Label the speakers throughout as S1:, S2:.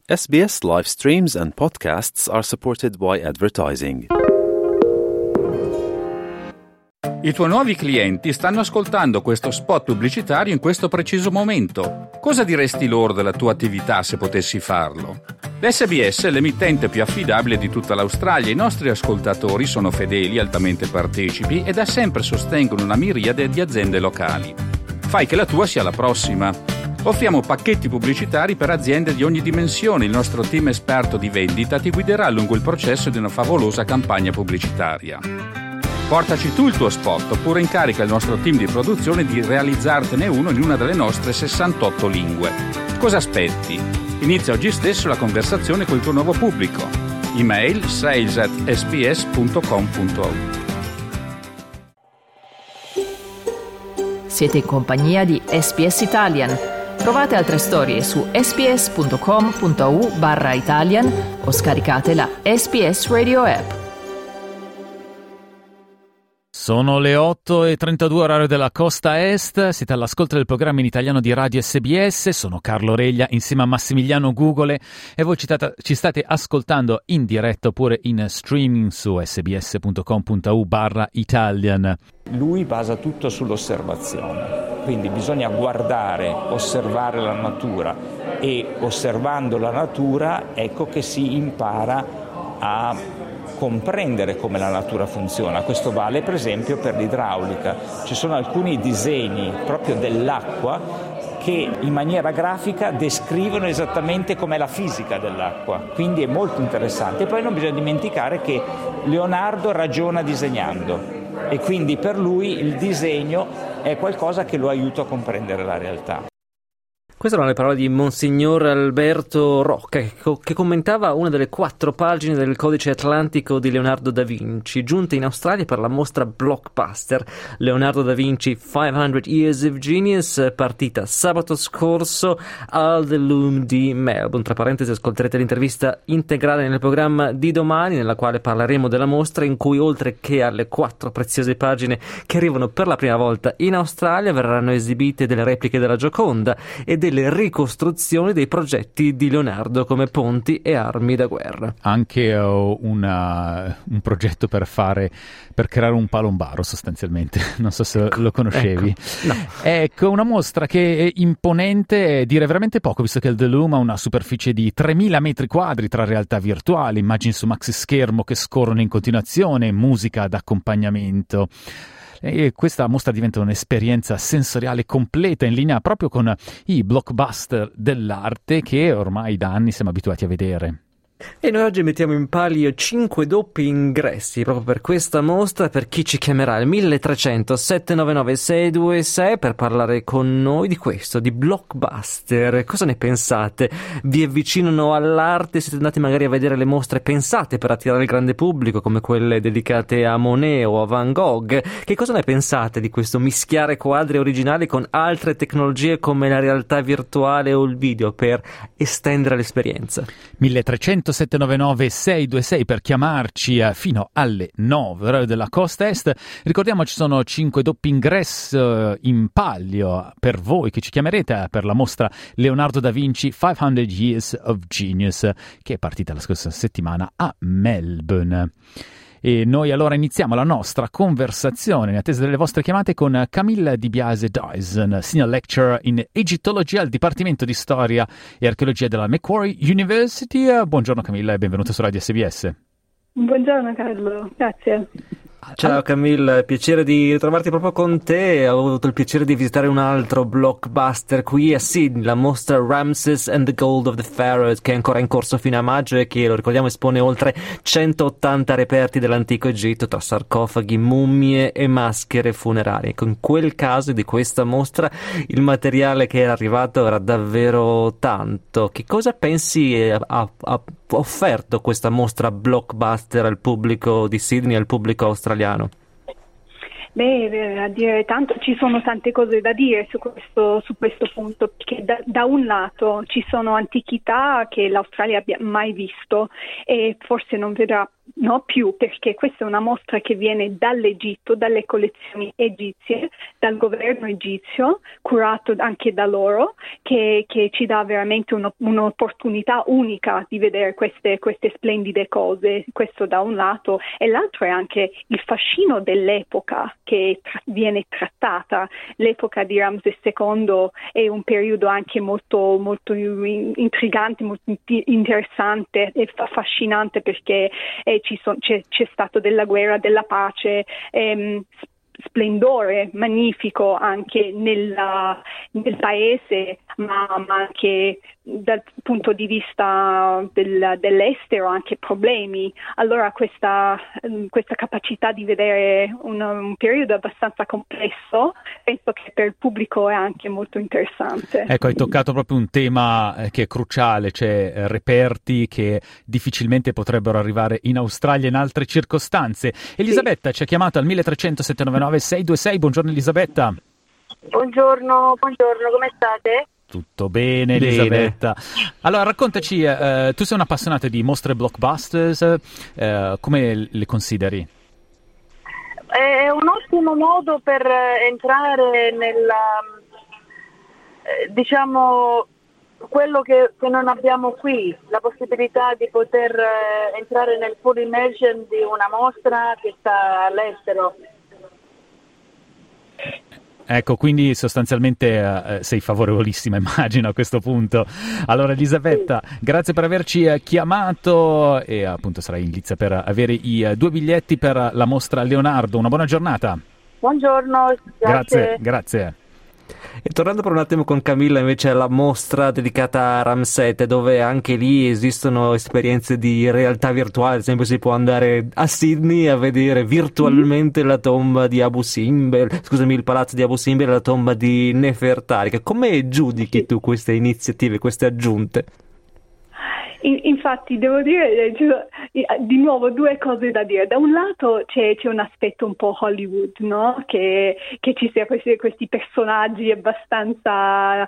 S1: SBS live streams and podcasts are supported by advertising.
S2: I tuoi nuovi clienti stanno ascoltando questo spot pubblicitario in questo preciso momento. Cosa diresti loro della tua attività se potessi farlo? L'SBS è l'emittente più affidabile di tutta l'Australia. I nostri ascoltatori sono fedeli, altamente partecipi e da sempre sostengono una miriade di aziende locali. Fai che la tua sia la prossima. Offriamo pacchetti pubblicitari per aziende di ogni dimensione. Il nostro team esperto di vendita ti guiderà lungo il processo di una favolosa campagna pubblicitaria. Portaci tu il tuo spot oppure incarica il nostro team di produzione di realizzartene uno in una delle nostre 68 lingue. Cosa aspetti? Inizia oggi stesso la conversazione col tuo nuovo pubblico. Email sales@sbs.com.au.
S3: Siete in compagnia di SBS Italian. Trovate altre storie su sbs.com.au/Italian o scaricate la SBS Radio app.
S4: Sono le 8:32 orario della costa est, siete all'ascolto del programma in italiano di Radio SBS, sono Carlo Reglia insieme a Massimiliano Gugole e voi ci state ascoltando in diretta oppure in streaming su sbs.com.au/Italian.
S5: Lui basa tutto sull'osservazione, quindi bisogna guardare, osservare la natura e osservando la natura ecco che si impara a comprendere come la natura funziona. Questo vale per esempio per l'idraulica. Ci sono alcuni disegni proprio dell'acqua che in maniera grafica descrivono esattamente com'è la fisica dell'acqua, quindi è molto interessante. E poi non bisogna dimenticare che Leonardo ragiona disegnando e quindi per lui il disegno è qualcosa che lo aiuta a comprendere la realtà.
S6: Queste erano le parole di Monsignor Alberto Rocca, che commentava una delle 4 pagine del Codice Atlantico di Leonardo da Vinci, giunte in Australia per la mostra Blockbuster Leonardo da Vinci 500 Years of Genius, partita sabato scorso al The Loom di Melbourne. Tra parentesi ascolterete l'intervista integrale nel programma di domani, nella quale parleremo della mostra, in cui oltre che alle 4 preziose pagine che arrivano per la prima volta in Australia verranno esibite delle repliche della Gioconda e delle ricostruzioni dei progetti di Leonardo come ponti e armi da guerra. Anche un progetto per creare un palombaro sostanzialmente, non so se lo conoscevi. Ecco, una mostra che è imponente, dire veramente poco, visto che il The Loom ha una superficie di 3.000 metri quadri tra realtà virtuali, immagini su maxi schermo che scorrono in continuazione, musica d'accompagnamento. E questa mostra diventa un'esperienza sensoriale completa in linea proprio con i blockbuster dell'arte che ormai da anni siamo abituati a vedere. E noi oggi mettiamo in palio 5 doppi ingressi proprio per questa mostra, per chi ci chiamerà al 1300 799 626 per parlare con noi di questo, di Blockbuster. Cosa ne pensate? Vi avvicinano all'arte? Siete andati magari a vedere le mostre pensate per attirare il grande pubblico, come quelle dedicate a Monet o a Van Gogh? Che cosa ne pensate di questo mischiare quadri originali con altre tecnologie come la realtà virtuale o il video per estendere l'esperienza? 1300 799 626 per chiamarci fino alle 9 orario della costa est. Ricordiamo ci sono 5 doppi ingressi in palio per voi che ci chiamerete per la mostra Leonardo da Vinci 500 Years of Genius, che è partita la scorsa settimana a Melbourne. E noi allora iniziamo la nostra conversazione in attesa delle vostre chiamate con Camilla Di Biase Dyson, Senior Lecturer in Egittologia al Dipartimento di Storia e Archeologia della Macquarie University. Buongiorno Camilla e benvenuta su Radio SBS.
S7: Buongiorno Carlo, grazie.
S6: Ciao Camille, piacere di ritrovarti proprio con te. Ho avuto il piacere di visitare un altro blockbuster qui a Sydney, la mostra Ramses and the Gold of the Pharaohs, che è ancora in corso fino a maggio e che, lo ricordiamo, espone oltre 180 reperti dell'antico Egitto tra sarcofagi, mummie e maschere funerarie. In quel caso di questa mostra il materiale che era arrivato era davvero tanto. Che cosa pensi ha offerto questa mostra blockbuster al pubblico di Sydney, al pubblico australiano?
S7: Beh, a dire tanto ci sono tante cose da dire su questo punto, perché da un lato ci sono antichità che l'Australia abbia mai visto e forse non vedrà no? Più, perché questa è una mostra che viene dall'Egitto, dalle collezioni egizie, dal governo egizio, curato anche da loro, che ci dà veramente un'opportunità unica di vedere queste splendide cose, questo da un lato, e l'altro è anche il fascino dell'epoca che viene trattata. L'epoca di Ramses II è un periodo anche molto, molto intrigante, molto interessante e affascinante, perché c'è stato della guerra, della pace, splendore magnifico anche nel paese, ma anche dal punto di vista dell'estero, anche problemi. Allora questa capacità di vedere un periodo abbastanza complesso, penso che per il pubblico è anche molto interessante.
S4: Ecco, hai toccato proprio un tema che è cruciale, cioè reperti che difficilmente potrebbero arrivare in Australia in altre circostanze. Elisabetta ci ha chiamato al 1300 799 626. Buongiorno Elisabetta.
S8: Buongiorno, come state?
S4: Tutto bene, Elisabetta. Allora, raccontaci, tu sei un'appassionata di mostre blockbusters, come le consideri?
S8: È un ottimo modo per entrare diciamo, quello che non abbiamo qui, la possibilità di poter entrare nel full immersion di una mostra che sta all'estero.
S4: Ecco, quindi sostanzialmente sei favorevolissima, immagino, a questo punto. Allora, Elisabetta, grazie per averci chiamato e appunto sarai in lizza per avere i 2 biglietti per la mostra Leonardo. Una buona giornata.
S8: Buongiorno,
S4: Grazie.
S6: E tornando per un attimo con Camilla invece alla mostra dedicata a Ramsete, dove anche lì esistono esperienze di realtà virtuale, ad esempio si può andare a Sydney a vedere virtualmente la tomba di Abu Simbel, il palazzo di Abu Simbel e la tomba di Nefertari. Come giudichi tu queste iniziative, queste aggiunte?
S7: Infatti devo dire di nuovo 2 cose da dire. Da un lato c'è un aspetto un po' Hollywood, no? Che ci sia questi personaggi abbastanza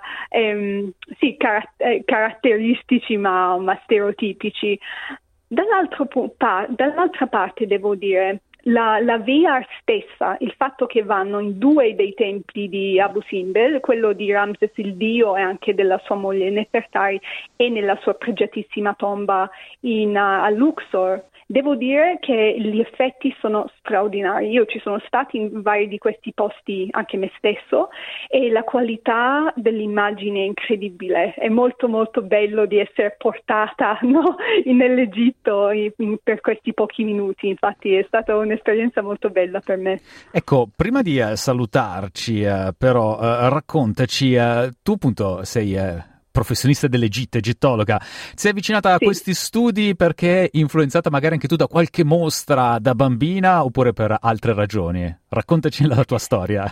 S7: caratteristici ma stereotipici. Dall'altra parte devo dire la VR stessa, il fatto che vanno in 2 dei templi di Abu Simbel, quello di Ramses il Dio e anche della sua moglie Nefertari, e nella sua pregiatissima tomba a Luxor, devo dire che gli effetti sono straordinari. Io ci sono stati in vari di questi posti anche me stesso e la qualità dell'immagine è incredibile. È molto molto bello di essere portata, no, nell'Egitto per questi pochi minuti. Infatti è stata un'esperienza molto bella per me.
S4: Ecco, prima di salutarci però raccontaci, tu appunto sei professionista dell'Egitto, egittologa, sei avvicinata a questi studi perché influenzata magari anche tu da qualche mostra da bambina oppure per altre ragioni? Raccontaci la tua storia.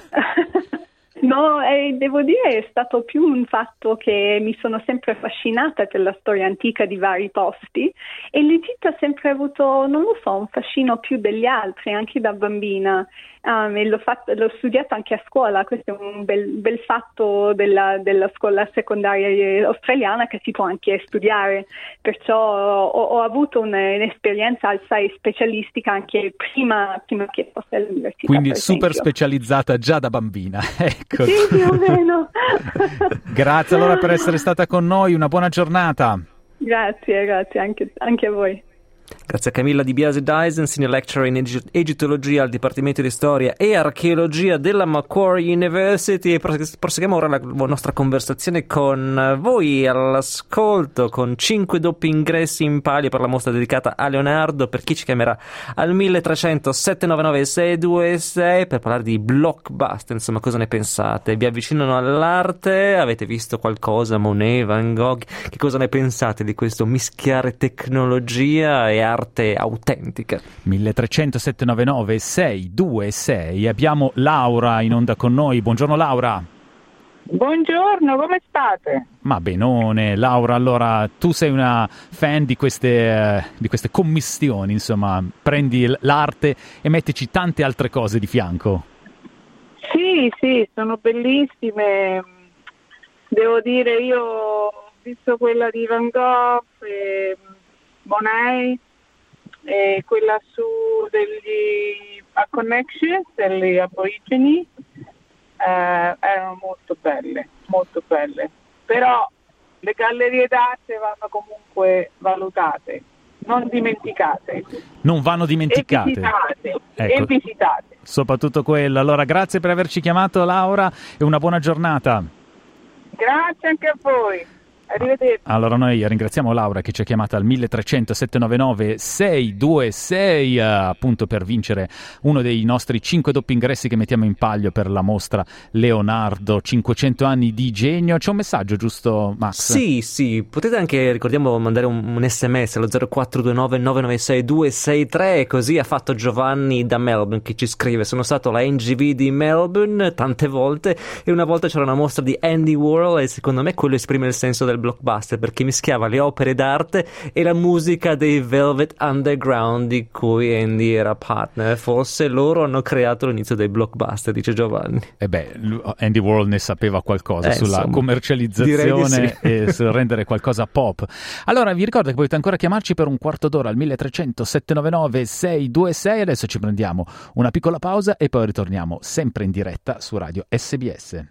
S7: No, devo dire è stato più un fatto che mi sono sempre affascinata per la storia antica di vari posti e l'Egitto ha sempre avuto, non lo so, un fascino più degli altri, anche da bambina. E l'ho studiato anche a scuola, questo è un bel fatto della scuola secondaria australiana che si può anche studiare, perciò ho avuto un'esperienza assai specialistica anche prima che fosse all'università.
S4: Quindi super specializzata già da bambina, ecco.
S7: Sì, più o meno.
S4: Grazie allora per essere stata con noi, una buona giornata.
S7: Grazie, anche a voi.
S6: Grazie a Camilla Di Biase Dyson, Senior Lecturer in Egittologia al Dipartimento di Storia e Archeologia della Macquarie University, e proseguiamo ora la nostra conversazione con voi all'ascolto con 5 doppi ingressi in palio per la mostra dedicata a Leonardo per chi ci chiamerà al 1300 799 626 per parlare di blockbuster. Insomma, cosa ne pensate? Vi avvicinano all'arte? Avete visto qualcosa? Monet, Van Gogh? Che cosa ne pensate di questo mischiare tecnologia e arte autentica? 1300 799 626. Abbiamo Laura in onda con noi. Buongiorno Laura.
S9: Buongiorno, come state?
S4: Ma benone, Laura. Allora, tu sei una fan di queste commistioni, insomma, prendi l'arte e mettici tante altre cose di fianco.
S9: Sì, sono bellissime. Devo dire, io ho visto quella di Van Gogh, Monet, e quella su degli A Connection, degli aborigeni, erano molto belle, però le gallerie d'arte vanno comunque valutate, non dimenticate.
S4: Non vanno dimenticate.
S9: E visitate.
S4: Soprattutto quello. Allora, grazie per averci chiamato, Laura, e una buona giornata.
S9: Grazie anche a voi. Arrivederci.
S4: Allora noi ringraziamo Laura che ci ha chiamata al 1300 799 626 appunto per vincere uno dei nostri 5 doppi ingressi che mettiamo in palio per la mostra Leonardo 500 anni di genio. C'è un messaggio, giusto Max?
S6: Sì, potete anche, ricordiamo, mandare un sms allo 0429 996 263, così ha fatto Giovanni da Melbourne che ci scrive: sono stato alla NGV di Melbourne tante volte e una volta c'era una mostra di Andy Warhol e secondo me quello esprime il senso del blockbuster, perché mischiava le opere d'arte e la musica dei Velvet Underground di cui Andy era partner. Forse loro hanno creato l'inizio dei blockbuster, dice Giovanni.
S4: Andy Warhol ne sapeva qualcosa sulla
S6: insomma,
S4: commercializzazione
S6: sì.
S4: e su rendere qualcosa pop. Allora vi ricordo che potete ancora chiamarci per un quarto d'ora al 1300 799 626. Adesso ci prendiamo una piccola pausa e poi ritorniamo sempre in diretta su Radio SBS.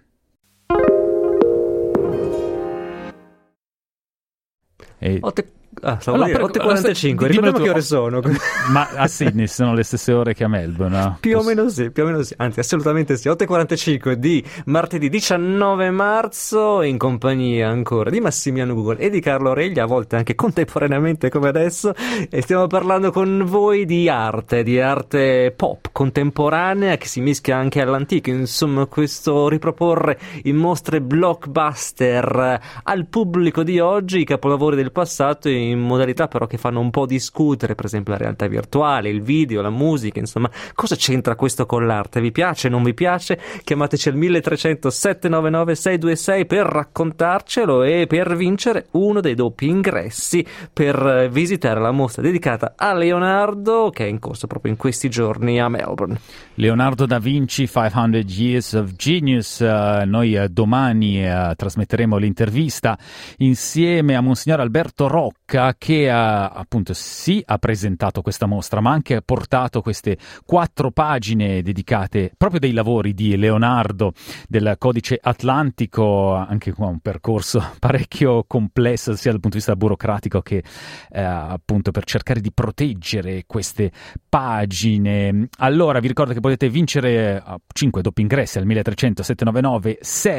S6: Stavo 8:45, ricordiamo che ore sono.
S4: Ma a Sydney sono le stesse ore che a Melbourne, no?
S6: Più o meno sì, anzi assolutamente sì. 8:45 di martedì 19 marzo, in compagnia ancora di Massimiliano Google e di Carlo Reglia, a volte anche contemporaneamente come adesso, e stiamo parlando con voi di arte pop contemporanea che si mischia anche all'antico, insomma questo riproporre in mostre blockbuster al pubblico di oggi i capolavori del passato in modalità però che fanno un po' discutere, per esempio la realtà virtuale, il video, la musica, insomma, cosa c'entra questo con l'arte? Vi piace, non vi piace? Chiamateci al 1300 799 626 per raccontarcelo e per vincere uno dei doppi ingressi per visitare la mostra dedicata a Leonardo che è in corso proprio in questi giorni a Melbourne.
S4: Leonardo da Vinci, 500 Years of Genius. Noi domani trasmetteremo l'intervista insieme a Monsignor Alberto Rocca che appunto ha presentato questa mostra ma anche ha portato queste 4 pagine dedicate proprio dei lavori di Leonardo del Codice Atlantico, anche qua un percorso parecchio complesso sia dal punto di vista burocratico che appunto per cercare di proteggere queste pagine. Allora vi ricordo che potete vincere 5 doppi ingressi al 1300 799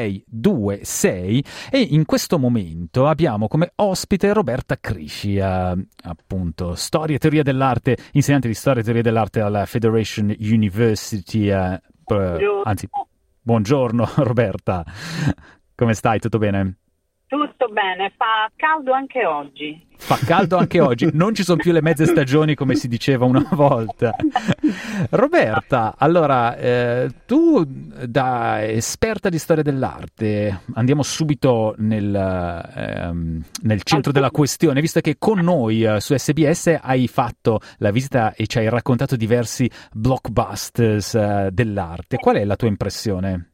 S4: 626 e in questo momento abbiamo come ospite Roberta Crisci, appunto storia e teoria dell'arte, insegnante di storia e teoria dell'arte alla Federation University. Anzi, buongiorno Roberta, come stai? Tutto bene?
S10: Tutto bene, fa caldo anche oggi.
S4: Fa caldo anche oggi, non ci sono più le mezze stagioni come si diceva una volta. Roberta, allora, tu da esperta di storia dell'arte, andiamo subito nel centro della questione, visto che con noi su SBS hai fatto la visita e ci hai raccontato diversi blockbusters dell'arte. Qual è la tua impressione?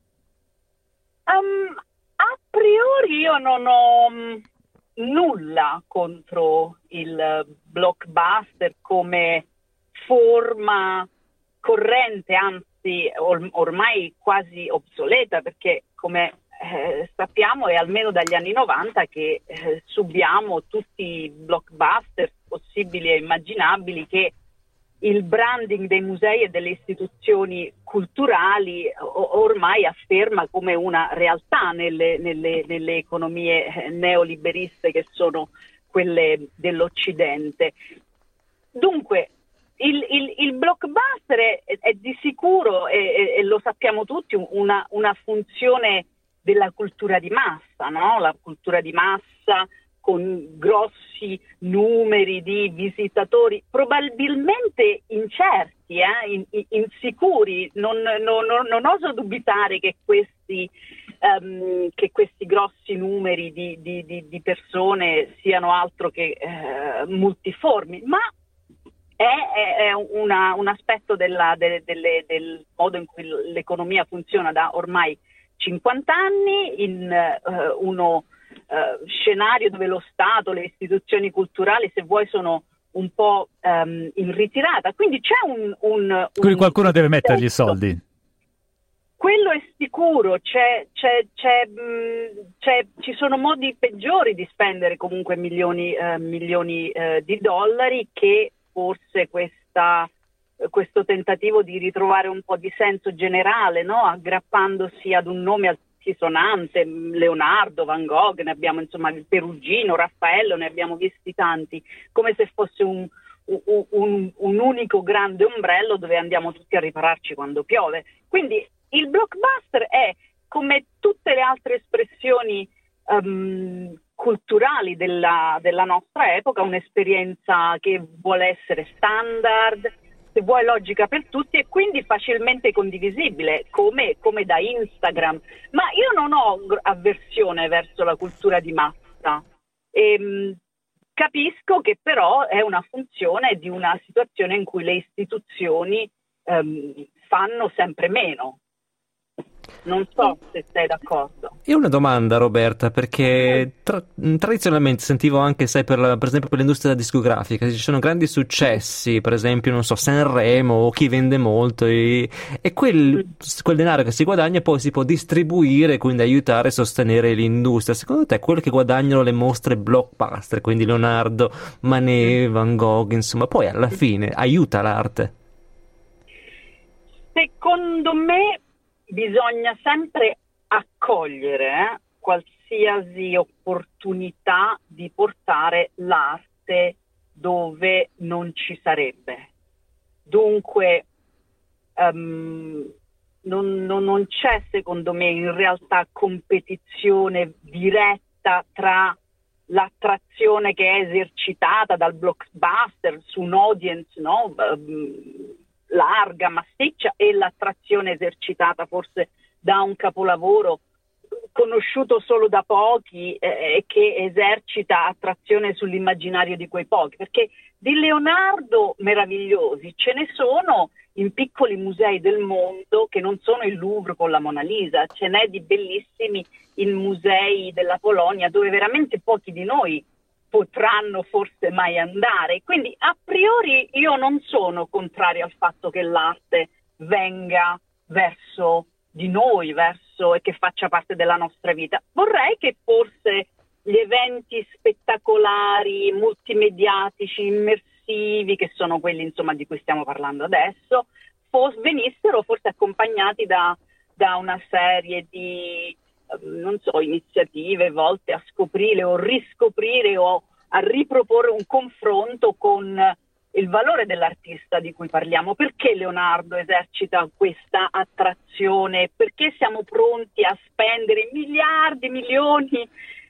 S10: A priori io non ho nulla contro il blockbuster come forma corrente, anzi ormai quasi obsoleta, perché come sappiamo è almeno dagli anni 90 che subiamo tutti i blockbuster possibili e immaginabili che il branding dei musei e delle istituzioni culturali ormai afferma come una realtà nelle economie neoliberiste che sono quelle dell'Occidente. Dunque il blockbuster è di sicuro, e lo sappiamo tutti, una funzione della cultura di massa, no? La cultura di massa con grossi numeri di visitatori, probabilmente incerti, insicuri. Non oso dubitare che questi grossi numeri di persone siano altro che multiformi, ma è un aspetto del modo in cui l'economia funziona da ormai 50 anni, in uno scenario dove lo Stato, le istituzioni culturali, se vuoi, sono un po' in ritirata, quindi c'è
S4: quindi qualcuno deve mettergli i soldi.
S10: Quello è sicuro, ci sono modi peggiori di spendere comunque milioni di dollari che forse questo tentativo di ritrovare un po' di senso generale, no? Aggrappandosi ad un nome altisonante, Leonardo, Van Gogh, ne abbiamo insomma il Perugino, Raffaello, ne abbiamo visti tanti, come se fosse un unico grande ombrello dove andiamo tutti a ripararci quando piove. Quindi il blockbuster è, come tutte le altre espressioni culturali della nostra epoca, un'esperienza che vuole essere standard, se vuoi logica per tutti, e quindi facilmente condivisibile, come da Instagram. Ma io non ho avversione verso la cultura di massa. Capisco che però è una funzione di una situazione in cui le istituzioni fanno sempre meno. Non so se sei d'accordo.
S6: E una domanda, Roberta, perché tradizionalmente sentivo anche, sai, per esempio per l'industria discografica ci sono grandi successi, per esempio, non so, Sanremo o chi vende molto, e quel denaro che si guadagna poi si può distribuire, quindi aiutare e sostenere l'industria. Secondo te quello che guadagnano le mostre blockbuster, quindi Leonardo, Manet, Van Gogh, insomma, poi alla fine aiuta l'arte?
S10: Secondo me bisogna sempre accogliere qualsiasi opportunità di portare l'arte dove non ci sarebbe. Dunque non c'è, secondo me, in realtà competizione diretta tra l'attrazione che è esercitata dal blockbuster su un audience, no? Larga, massiccia, e l'attrazione esercitata forse da un capolavoro conosciuto solo da pochi e che esercita attrazione sull'immaginario di quei pochi, perché di Leonardo meravigliosi ce ne sono in piccoli musei del mondo che non sono il Louvre con la Mona Lisa, ce n'è di bellissimi in musei della Polonia dove veramente pochi di noi potranno forse mai andare. Quindi a priori io non sono contraria al fatto che l'arte venga verso di noi, e che faccia parte della nostra vita. Vorrei che forse gli eventi spettacolari, multimediatici, immersivi, che sono quelli insomma di cui stiamo parlando adesso, venissero forse accompagnati da una serie di non so, iniziative volte a scoprire o riscoprire o a riproporre un confronto con il valore dell'artista di cui parliamo. Perché Leonardo esercita questa attrazione? Perché siamo pronti a spendere miliardi, milioni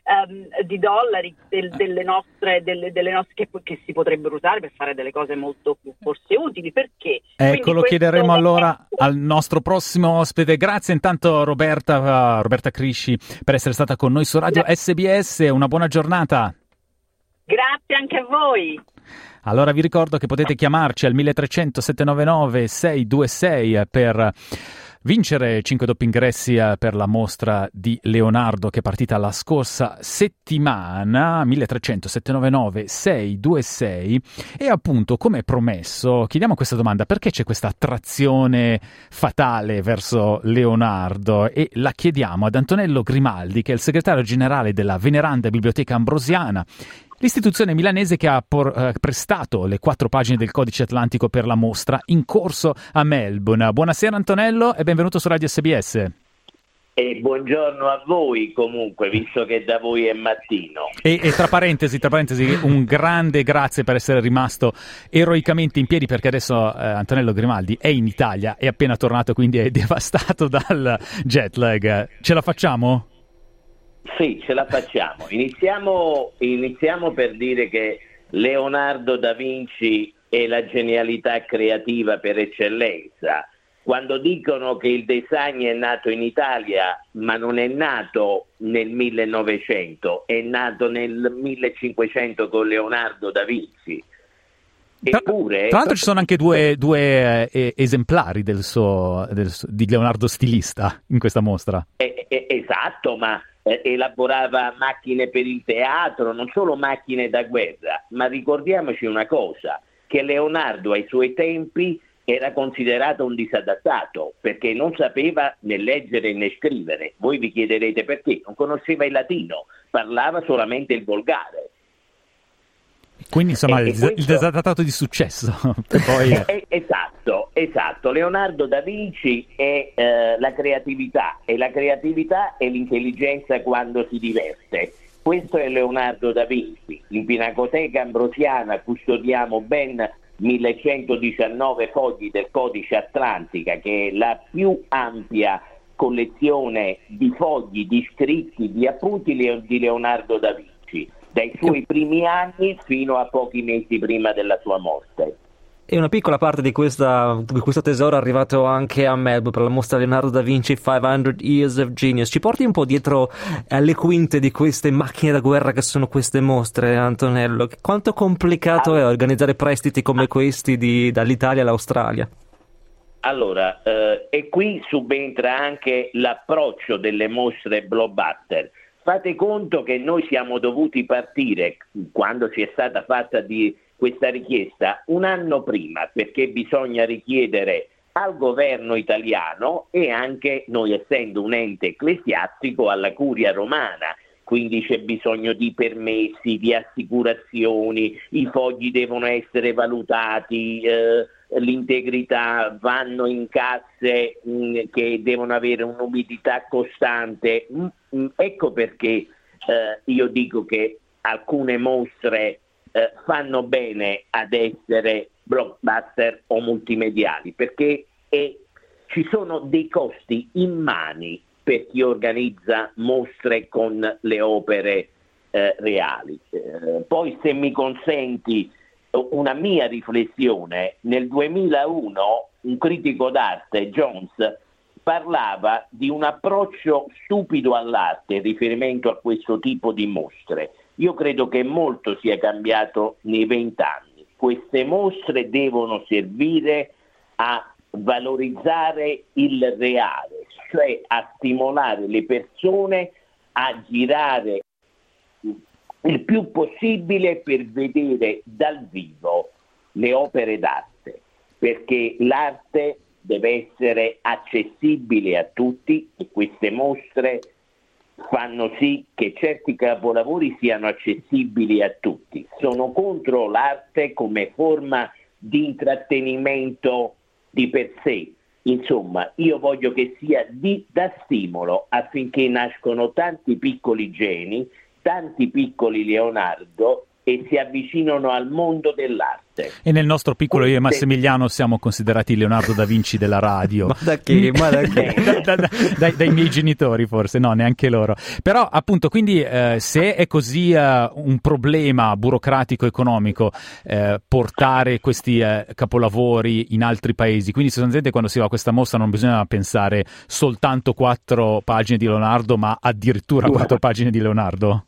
S10: di dollari delle nostre che si potrebbero usare per fare delle cose molto più forse utili? Perché?
S4: Ecco, lo chiederemo allora al nostro prossimo ospite. Grazie intanto Roberta Crisci per essere stata con noi su Radio SBS. Una buona giornata.
S10: Grazie anche a voi.
S4: Allora vi ricordo che potete chiamarci al 1300 799 626 per vincere 5 doppi ingressi per la mostra di Leonardo che è partita la scorsa settimana. 1300 799 626. E appunto, come promesso, chiediamo questa domanda: perché c'è questa attrazione fatale verso Leonardo? E la chiediamo ad Antonello Grimaldi, che è il segretario generale della Veneranda Biblioteca Ambrosiana, l'istituzione milanese che ha prestato le 4 pagine del Codice Atlantico per la mostra in corso a Melbourne. Buonasera Antonello e benvenuto su Radio SBS.
S11: E buongiorno a voi comunque, visto che da voi è mattino.
S4: E tra parentesi, un grande grazie per essere rimasto eroicamente in piedi, perché adesso Antonello Grimaldi è in Italia, è appena tornato, quindi è devastato dal jet lag. Ce la facciamo?
S11: Sì, ce la facciamo. Iniziamo per dire che Leonardo da Vinci è la genialità creativa per eccellenza. Quando dicono che il design è nato in Italia, ma non è nato nel 1900, è nato nel 1500 con Leonardo da Vinci. Eppure,
S4: tra l'altro ci sono anche due esemplari di Leonardo stilista in questa mostra.
S11: Esatto, ma elaborava macchine per il teatro, non solo macchine da guerra, ma ricordiamoci una cosa, che Leonardo ai suoi tempi era considerato un disadattato perché non sapeva né leggere né scrivere. Voi vi chiederete perché? Non conosceva il latino, parlava solamente il volgare.
S4: Quindi insomma il disadattato di successo. Poi...
S11: Esatto. Leonardo da Vinci è la creatività, e la creatività è l'intelligenza quando si diverte. Questo è Leonardo da Vinci. In Pinacoteca Ambrosiana custodiamo ben 1119 fogli del Codice Atlantica, che è la più ampia collezione di fogli, di scritti, di appunti di Leonardo da Vinci, dai suoi primi anni fino a pochi mesi prima della sua morte.
S6: E una piccola parte di questo tesoro è arrivato anche a Melbourne per la mostra Leonardo da Vinci 500 Years of Genius. Ci porti un po' dietro alle quinte di queste macchine da guerra che sono queste mostre, Antonello? Quanto complicato è organizzare prestiti come questi dall'Italia all'Australia?
S11: Allora, e qui subentra anche l'approccio delle mostre Blockbuster. Fate conto che noi siamo dovuti partire, quando ci è stata fatta questa richiesta, un anno prima, perché bisogna richiedere al governo italiano e anche noi, essendo un ente ecclesiastico, alla curia romana. Quindi c'è bisogno di permessi, di assicurazioni, i fogli devono essere valutati, l'integrità, vanno in casse che devono avere un'umidità costante. Ecco perché io dico che alcune mostre fanno bene ad essere blockbuster o multimediali, perché ci sono dei costi immani per chi organizza mostre con le opere reali. Poi, se mi consenti una mia riflessione, nel 2001 un critico d'arte, Jones, parlava di un approccio stupido all'arte in riferimento a questo tipo di mostre. Io credo che molto sia cambiato nei 20 anni. Queste mostre devono servire a valorizzare il reale, cioè a stimolare le persone a girare il più possibile per vedere dal vivo le opere d'arte, perché l'arte deve essere accessibile a tutti e queste mostre fanno sì che certi capolavori siano accessibili a tutti. Sono contro l'arte come forma di intrattenimento di per sé. Insomma, io voglio che sia da stimolo affinché nascono tanti piccoli geni, tanti piccoli Leonardo e si avvicinano al mondo dell'arte.
S4: E nel nostro piccolo io e Massimiliano siamo considerati Leonardo da Vinci della radio.
S6: Ma da che?
S4: Dai miei genitori forse, no, neanche loro. Però appunto, quindi se è così un problema burocratico economico portare questi capolavori in altri paesi, quindi sostanzialmente quando si va a questa mostra non bisogna pensare soltanto 4 pagine di Leonardo, ma addirittura 4 pagine di Leonardo?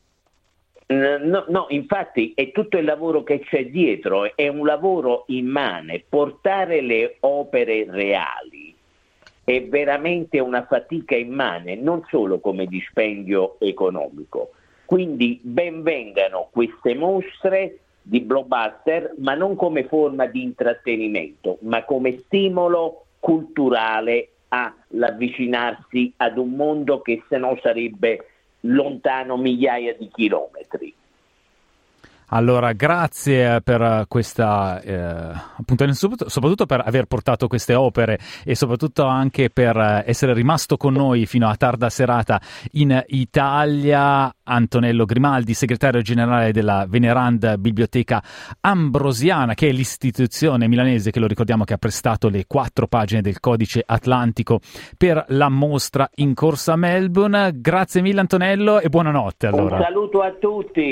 S11: No, infatti è tutto il lavoro che c'è dietro, è un lavoro immane. Portare le opere reali è veramente una fatica immane, non solo come dispendio economico. Quindi ben vengano queste mostre di blockbuster, ma non come forma di intrattenimento, ma come stimolo culturale all'avvicinarsi ad un mondo che se no sarebbe lontano migliaia di chilometri.
S4: Allora, grazie per questa appuntamento, soprattutto per aver portato queste opere e soprattutto anche per essere rimasto con noi fino a tarda serata in Italia. Antonello Grimaldi, segretario generale della veneranda Biblioteca Ambrosiana, che è l'istituzione milanese, che lo ricordiamo, che ha prestato le 4 pagine del Codice Atlantico per la mostra in corso a Melbourne. Grazie mille Antonello e buonanotte. Allora.
S11: Un saluto a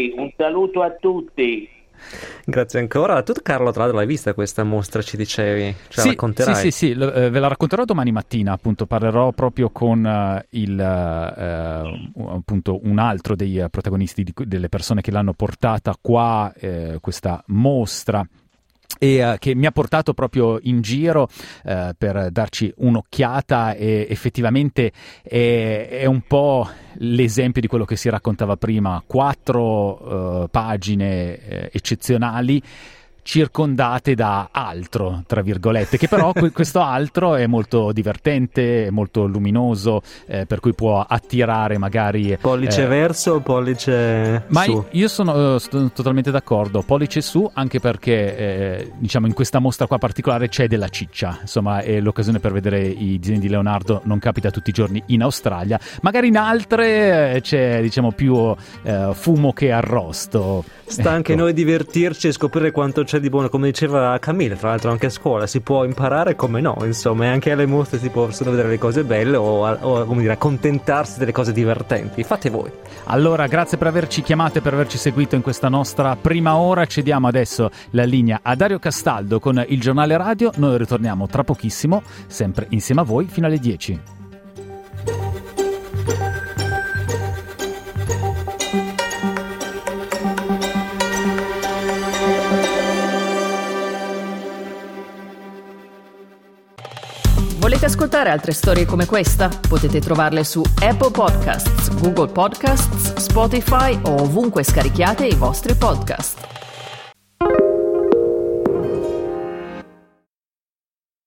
S11: tutti.
S6: Grazie ancora. Tu, Carlo, tra l'altro l'hai vista questa mostra, ci dicevi? Ce la racconterai?
S4: Sì, ve la racconterò domani mattina, appunto parlerò proprio con appunto un altro dei protagonisti delle persone che l'hanno portata qua, questa mostra e che mi ha portato proprio in giro per darci un'occhiata, e effettivamente è un po' l'esempio di quello che si raccontava prima, 4 pagine eccezionali circondate da altro, tra virgolette, che però questo altro è molto divertente, è molto luminoso, per cui può attirare magari...
S6: Pollice verso o pollice su?
S4: Io sono totalmente d'accordo, pollice su, anche perché diciamo in questa mostra qua particolare c'è della ciccia, insomma è l'occasione per vedere i disegni di Leonardo, non capita tutti i giorni in Australia, magari in altre c'è diciamo più fumo che arrosto.
S6: Sta anche noi divertirci e scoprire quanto c'è di buono, come diceva Camille, tra l'altro anche a scuola si può imparare, come no, insomma, e anche alle mostre si possono vedere le cose belle o come dire, accontentarsi delle cose divertenti. Fate voi.
S4: Allora, grazie per averci chiamato e per averci seguito in questa nostra prima ora. Cediamo adesso la linea a Dario Castaldo con il giornale radio. Noi ritorniamo tra pochissimo, sempre insieme a voi fino alle 10.
S3: Volete ascoltare altre storie come questa? Potete trovarle su Apple Podcasts, Google Podcasts, Spotify o ovunque scarichiate i vostri podcast.